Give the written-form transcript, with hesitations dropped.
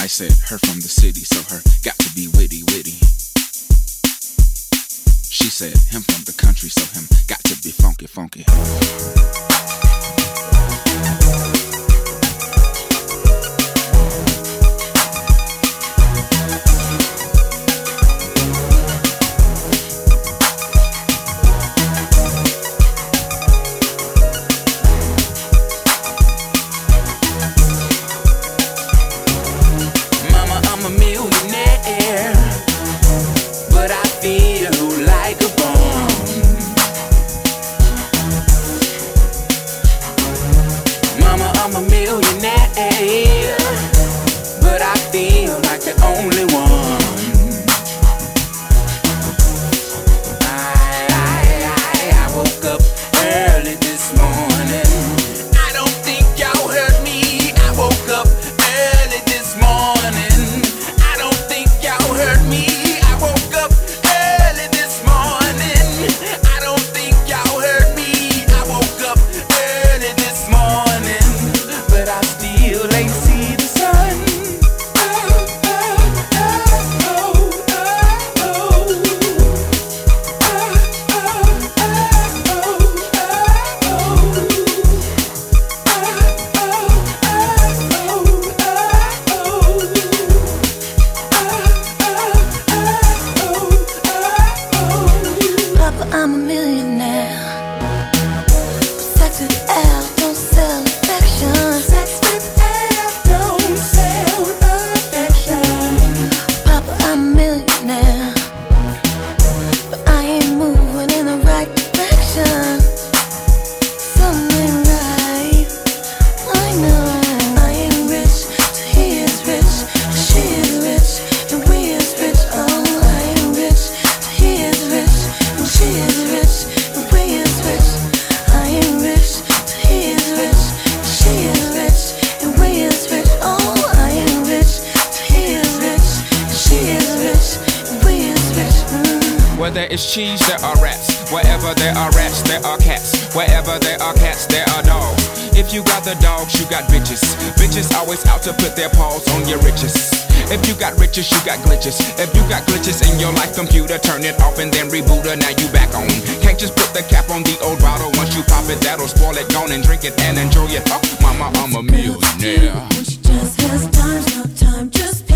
said, her from the city, so her got to be witty, witty. She said, him from the country, so him got to be funky, funky. I'm a millionaire, but I feel like the only one. I woke up early this morning. I don't think y'all heard me. I woke up early this morning. I don't think y'all heard me. I woke up early this morning. I don't think y'all heard me. I woke up early this morning. But I still ain't see the sun. Papa, I'm a millionaire. Sex with L don't sell affection. Sex with L don't sell affection. Papa, I'm a millionaire, but I ain't moving in the right direction. Something ain't right. I know I ain't rich, so he is rich, she is rich, and we is rich. Oh, I ain't rich, so he is rich, and she is rich, and we is rich. I ain't rich, so he is rich, and she is rich, and we is rich. Oh, I ain't rich, so he is rich, and she is rich, and we is rich. Where there is cheese, there are rats. Wherever there are rats, there are cats. Wherever there are cats, there are dogs. If you got the dogs, you got bitches. Bitches always out to put their paws on your riches. If you got riches, you got glitches. If you got glitches in your life computer, turn it off and then reboot her. Now you back on. Can't just put the cap on the old bottle. Once you pop it, that'll spoil it. Gone and drink it and enjoy it. Oh, mama, I'm a millionaire. She just has time, no time, just